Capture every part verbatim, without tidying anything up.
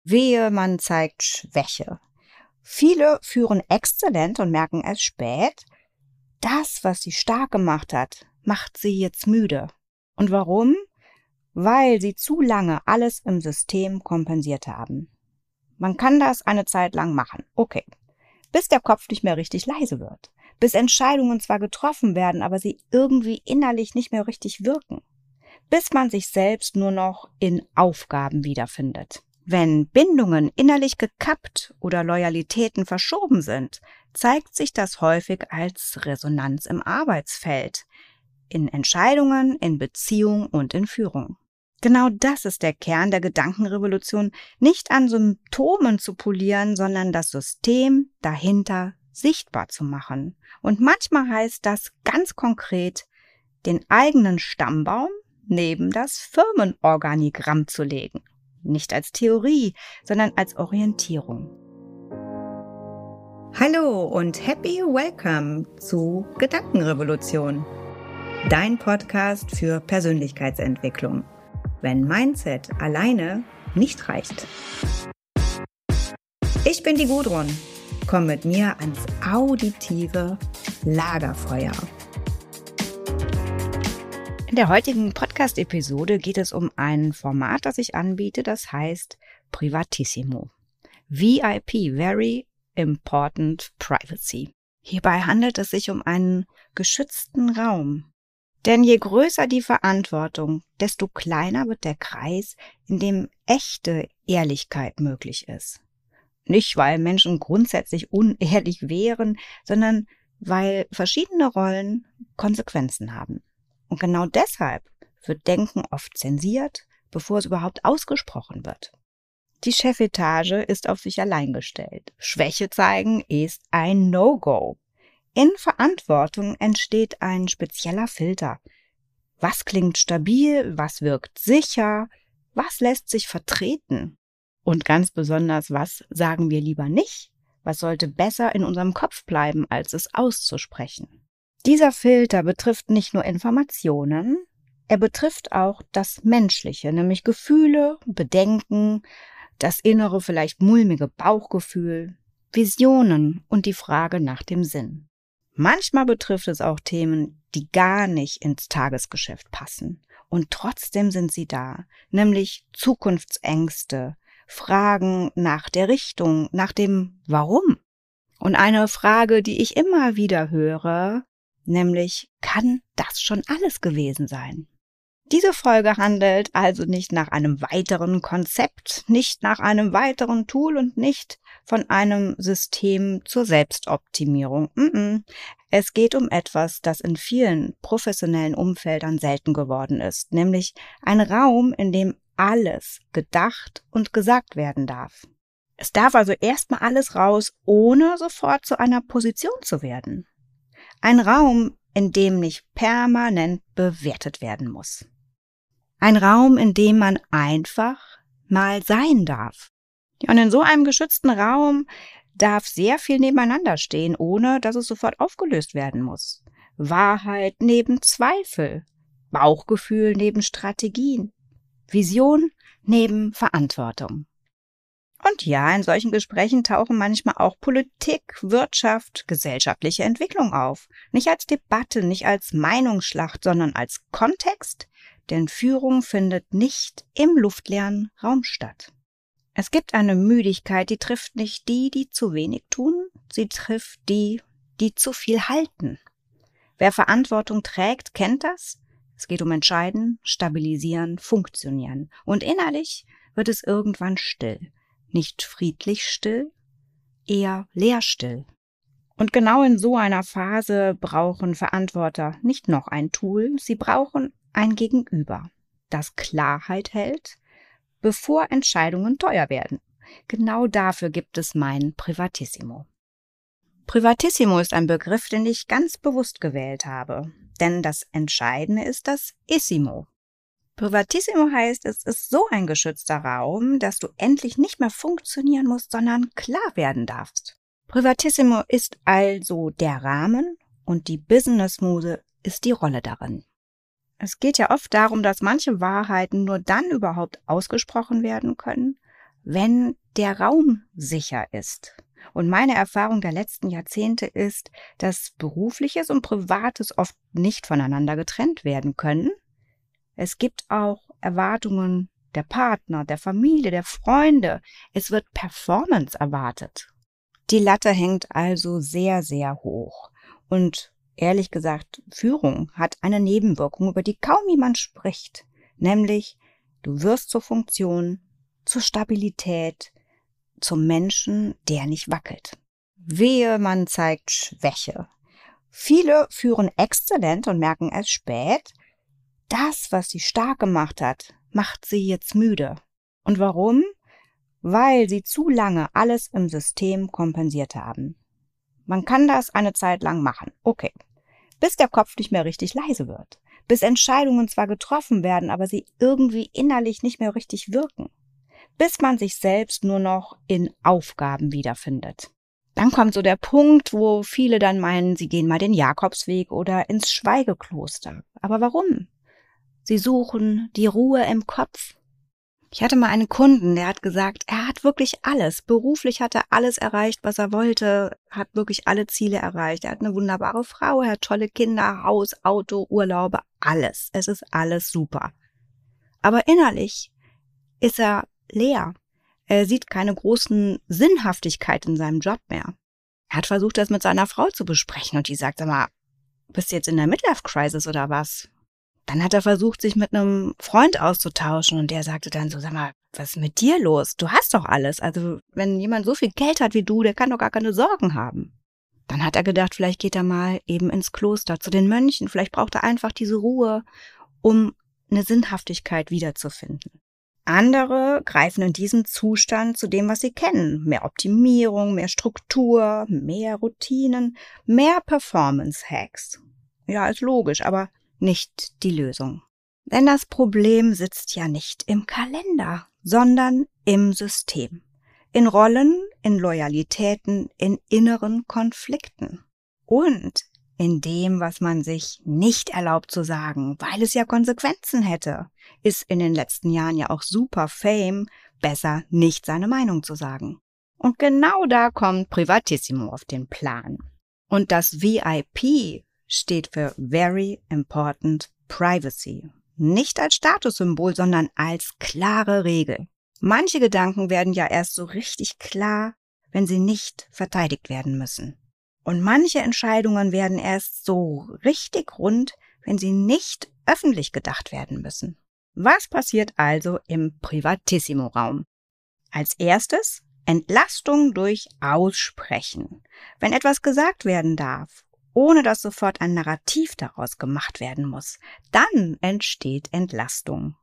Wehe, man zeigt Schwäche. Viele führen exzellent und merken erst spät, das, was sie stark gemacht hat, macht sie jetzt müde. Und warum? Weil sie zu lange alles im System kompensiert haben. Man kann das eine Zeit lang machen, okay, bis der Kopf nicht mehr richtig leise wird, bis Entscheidungen zwar getroffen werden, aber sie irgendwie innerlich nicht mehr richtig wirken, bis man sich selbst nur noch in Aufgaben wiederfindet. Wenn Bindungen innerlich gekappt oder Loyalitäten verschoben sind, zeigt sich das häufig als Resonanz im Arbeitsfeld, in Entscheidungen, in Beziehung und in Führung. Genau das ist der Kern der Gedankenrevolution, nicht an Symptomen zu polieren, sondern das System dahinter sichtbar zu machen. Und manchmal heißt das ganz konkret, den eigenen Stammbaum neben das Firmenorganigramm zu legen. Nicht als Theorie, sondern als Orientierung. Hallo und happy welcome zu Gedankenrevolution, dein Podcast für Persönlichkeitsentwicklung, wenn Mindset alleine nicht reicht. Ich bin die Gudrun, komm mit mir ans auditive Lagerfeuer. In der heutigen Podcast-Episode geht es um ein Format, das ich anbiete, das heißt Privatissimo. V I P, Very Important Privacy. Hierbei handelt es sich um einen geschützten Raum. Denn je größer die Verantwortung, desto kleiner wird der Kreis, in dem echte Ehrlichkeit möglich ist. Nicht, weil Menschen grundsätzlich unehrlich wären, sondern weil verschiedene Rollen Konsequenzen haben. Und genau deshalb wird Denken oft zensiert, bevor es überhaupt ausgesprochen wird. Die Chefetage ist auf sich allein gestellt. Schwäche zeigen ist ein No-Go. In Verantwortung entsteht ein spezieller Filter. Was klingt stabil, was wirkt sicher, was lässt sich vertreten? Und ganz besonders, was sagen wir lieber nicht? Was sollte besser in unserem Kopf bleiben, als es auszusprechen? Dieser Filter betrifft nicht nur Informationen, er betrifft auch das Menschliche, nämlich Gefühle, Bedenken, das innere, vielleicht mulmige Bauchgefühl, Visionen und die Frage nach dem Sinn. Manchmal betrifft es auch Themen, die gar nicht ins Tagesgeschäft passen. Und trotzdem sind sie da, nämlich Zukunftsängste, Fragen nach der Richtung, nach dem Warum. Und eine Frage, die ich immer wieder höre, nämlich, kann das schon alles gewesen sein? Diese Folge handelt also nicht nach einem weiteren Konzept, nicht nach einem weiteren Tool und nicht von einem System zur Selbstoptimierung. Es geht um etwas, das in vielen professionellen Umfeldern selten geworden ist, nämlich ein Raum, in dem alles gedacht und gesagt werden darf. Es darf also erstmal alles raus, ohne sofort zu einer Position zu werden. Ein Raum, in dem nicht permanent bewertet werden muss. Ein Raum, in dem man einfach mal sein darf. Und in so einem geschützten Raum darf sehr viel nebeneinander stehen, ohne dass es sofort aufgelöst werden muss. Wahrheit neben Zweifel, Bauchgefühl neben Strategien, Vision neben Verantwortung. Und ja, in solchen Gesprächen tauchen manchmal auch Politik, Wirtschaft, gesellschaftliche Entwicklung auf. Nicht als Debatte, nicht als Meinungsschlacht, sondern als Kontext, denn Führung findet nicht im luftleeren Raum statt. Es gibt eine Müdigkeit, die trifft nicht die, die zu wenig tun, sie trifft die, die zu viel halten. Wer Verantwortung trägt, kennt das. Es geht um Entscheiden, Stabilisieren, Funktionieren. Und innerlich wird es irgendwann still. Nicht friedlich still, eher leerstill. Und genau in so einer Phase brauchen Verantworter nicht noch ein Tool, sie brauchen ein Gegenüber, das Klarheit hält, bevor Entscheidungen teuer werden. Genau dafür gibt es mein Privatissimo. Privatissimo ist ein Begriff, den ich ganz bewusst gewählt habe, denn das Entscheidende ist das Issimo. Privatissimo heißt, es ist so ein geschützter Raum, dass du endlich nicht mehr funktionieren musst, sondern klar werden darfst. Privatissimo ist also der Rahmen und die Businessmuse ist die Rolle darin. Es geht ja oft darum, dass manche Wahrheiten nur dann überhaupt ausgesprochen werden können, wenn der Raum sicher ist. Und meine Erfahrung der letzten Jahrzehnte ist, dass Berufliches und Privates oft nicht voneinander getrennt werden können. Es gibt auch Erwartungen der Partner, der Familie, der Freunde. Es wird Performance erwartet. Die Latte hängt also sehr, sehr hoch. Und ehrlich gesagt, Führung hat eine Nebenwirkung, über die kaum jemand spricht. Nämlich, du wirst zur Funktion, zur Stabilität, zum Menschen, der nicht wackelt. Wehe, man zeigt Schwäche. Viele führen exzellent und merken erst spät, das, was sie stark gemacht hat, macht sie jetzt müde. Und warum? Weil sie zu lange alles im System kompensiert haben. Man kann das eine Zeit lang machen, okay, bis der Kopf nicht mehr richtig leise wird, bis Entscheidungen zwar getroffen werden, aber sie irgendwie innerlich nicht mehr richtig wirken, bis man sich selbst nur noch in Aufgaben wiederfindet. Dann kommt so der Punkt, wo viele dann meinen, sie gehen mal den Jakobsweg oder ins Schweigekloster. Aber warum? Sie suchen die Ruhe im Kopf. Ich hatte mal einen Kunden, der hat gesagt, er hat wirklich alles. Beruflich hat er alles erreicht, was er wollte, hat wirklich alle Ziele erreicht. Er hat eine wunderbare Frau, er hat tolle Kinder, Haus, Auto, Urlaube, alles. Es ist alles super. Aber innerlich ist er leer. Er sieht keine großen Sinnhaftigkeit in seinem Job mehr. Er hat versucht, das mit seiner Frau zu besprechen und die sagt, sag mal, bist du jetzt in der Midlife-Crisis oder was? Dann hat er versucht, sich mit einem Freund auszutauschen und der sagte dann so, sag mal, was ist mit dir los? Du hast doch alles. Also wenn jemand so viel Geld hat wie du, der kann doch gar keine Sorgen haben. Dann hat er gedacht, vielleicht geht er mal eben ins Kloster zu den Mönchen. Vielleicht braucht er einfach diese Ruhe, um eine Sinnhaftigkeit wiederzufinden. Andere greifen in diesem Zustand zu dem, was sie kennen. Mehr Optimierung, mehr Struktur, mehr Routinen, mehr Performance-Hacks. Ja, ist logisch, aber nicht die Lösung. Denn das Problem sitzt ja nicht im Kalender, sondern im System. In Rollen, in Loyalitäten, in inneren Konflikten. Und in dem, was man sich nicht erlaubt zu sagen, weil es ja Konsequenzen hätte, ist in den letzten Jahren ja auch super Fame, besser nicht seine Meinung zu sagen. Und genau da kommt Privatissimo auf den Plan. Und das V I P steht für Very Important Privacy. Nicht als Statussymbol, sondern als klare Regel. Manche Gedanken werden ja erst so richtig klar, wenn sie nicht verteidigt werden müssen. Und manche Entscheidungen werden erst so richtig rund, wenn sie nicht öffentlich gedacht werden müssen. Was passiert also im Privatissimo-Raum? Als erstes Entlastung durch Aussprechen. Wenn etwas gesagt werden darf, ohne dass sofort ein Narrativ daraus gemacht werden muss, dann entsteht Entlastung.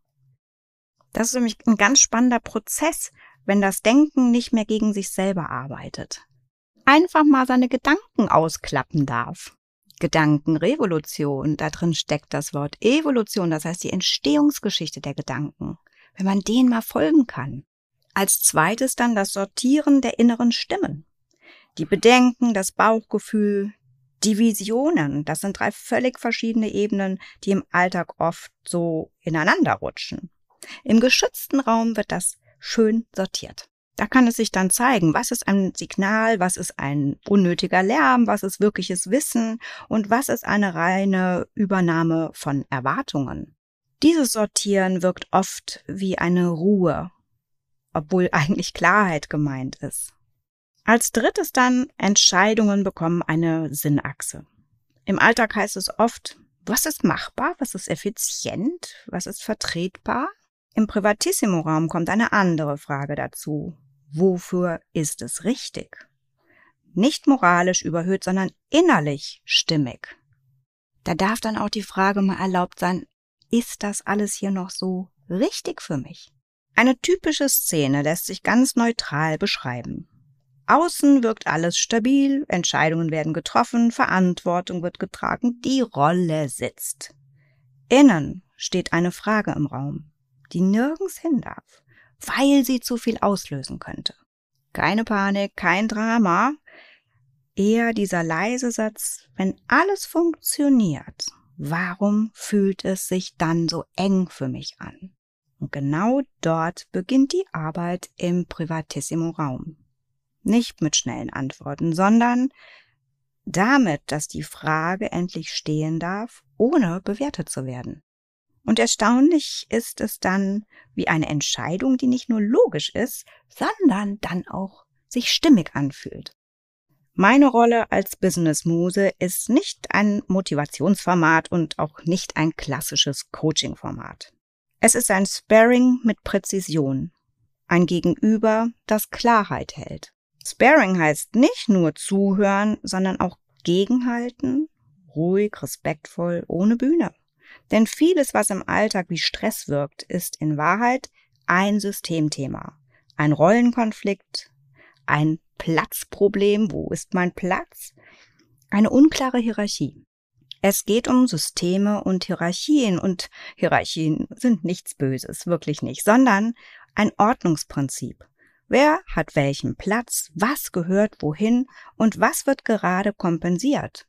Das ist nämlich ein ganz spannender Prozess, wenn das Denken nicht mehr gegen sich selber arbeitet. Einfach mal seine Gedanken ausklappen darf. Gedankenrevolution, da drin steckt das Wort Evolution, das heißt die Entstehungsgeschichte der Gedanken, wenn man denen mal folgen kann. Als zweites dann das Sortieren der inneren Stimmen. Die Bedenken, das Bauchgefühl, die Visionen, das sind drei völlig verschiedene Ebenen, die im Alltag oft so ineinander rutschen. Im geschützten Raum wird das schön sortiert. Da kann es sich dann zeigen, was ist ein Signal, was ist ein unnötiger Lärm, was ist wirkliches Wissen und was ist eine reine Übernahme von Erwartungen. Dieses Sortieren wirkt oft wie eine Ruhe, obwohl eigentlich Klarheit gemeint ist. Als drittes dann, Entscheidungen bekommen eine Sinnachse. Im Alltag heißt es oft, was ist machbar, was ist effizient, was ist vertretbar? Im Privatissimo-Raum kommt eine andere Frage dazu. Wofür ist es richtig? Nicht moralisch überhöht, sondern innerlich stimmig. Da darf dann auch die Frage mal erlaubt sein, ist das alles hier noch so richtig für mich? Eine typische Szene lässt sich ganz neutral beschreiben. Außen wirkt alles stabil, Entscheidungen werden getroffen, Verantwortung wird getragen, die Rolle sitzt. Innen steht eine Frage im Raum, die nirgends hin darf, weil sie zu viel auslösen könnte. Keine Panik, kein Drama, eher dieser leise Satz, wenn alles funktioniert, warum fühlt es sich dann so eng für mich an? Und genau dort beginnt die Arbeit im Privatissimo-Raum. Nicht mit schnellen Antworten, sondern damit, dass die Frage endlich stehen darf, ohne bewertet zu werden. Und erstaunlich ist es dann wie eine Entscheidung, die nicht nur logisch ist, sondern dann auch sich stimmig anfühlt. Meine Rolle als Business-Muse ist nicht ein Motivationsformat und auch nicht ein klassisches Coaching-Format. Es ist ein Sparring mit Präzision, ein Gegenüber, das Klarheit hält. Sparring heißt nicht nur zuhören, sondern auch gegenhalten, ruhig, respektvoll, ohne Bühne. Denn vieles, was im Alltag wie Stress wirkt, ist in Wahrheit ein Systemthema, ein Rollenkonflikt, ein Platzproblem, wo ist mein Platz, eine unklare Hierarchie. Es geht um Systeme und Hierarchien und Hierarchien sind nichts Böses, wirklich nicht, sondern ein Ordnungsprinzip. Wer hat welchen Platz, was gehört wohin und was wird gerade kompensiert?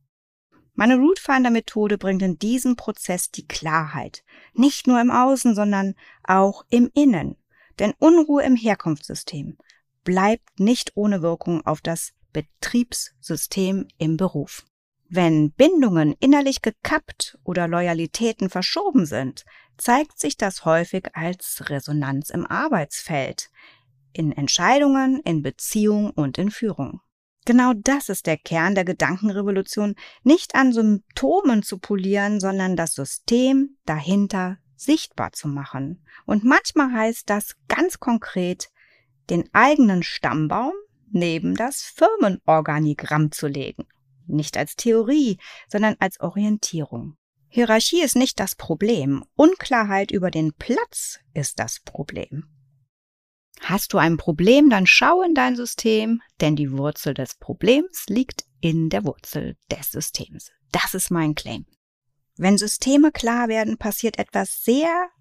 Meine Rootfinder-Methode bringt in diesem Prozess die Klarheit, nicht nur im Außen, sondern auch im Innen. Denn Unruhe im Herkunftssystem bleibt nicht ohne Wirkung auf das Betriebssystem im Beruf. Wenn Bindungen innerlich gekappt oder Loyalitäten verschoben sind, zeigt sich das häufig als Resonanz im Arbeitsfeld, in Entscheidungen, in Beziehung und in Führung. Genau das ist der Kern der Gedankenrevolution, nicht an Symptomen zu polieren, sondern das System dahinter sichtbar zu machen. Und manchmal heißt das ganz konkret, den eigenen Stammbaum neben das Firmenorganigramm zu legen. Nicht als Theorie, sondern als Orientierung. Hierarchie ist nicht das Problem. Unklarheit über den Platz ist das Problem. Hast du ein Problem, dann schau in dein System, denn die Wurzel des Problems liegt in der Wurzel des Systems. Das ist mein Claim. Wenn Systeme klar werden, passiert etwas sehr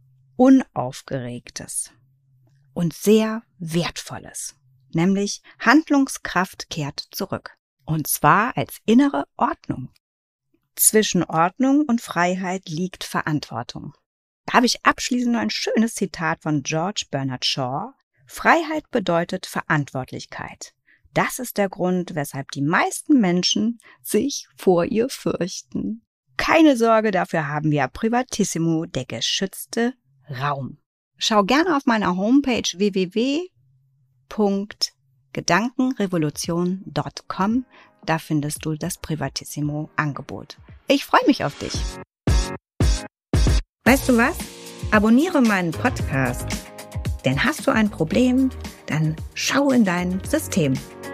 Unaufgeregtes und sehr Wertvolles, nämlich Handlungskraft kehrt zurück. Und zwar als innere Ordnung. Zwischen Ordnung und Freiheit liegt Verantwortung. Da habe ich abschließend noch ein schönes Zitat von George Bernard Shaw. Freiheit bedeutet Verantwortlichkeit. Das ist der Grund, weshalb die meisten Menschen sich vor ihr fürchten. Keine Sorge, dafür haben wir Privatissimo, der geschützte Raum. Schau gerne auf meiner Homepage w w w punkt gedankenrevolution punkt com. Da findest du das Privatissimo-Angebot. Ich freue mich auf dich. Weißt du was? Abonniere meinen Podcast. Denn hast du ein Problem, dann schau in dein System.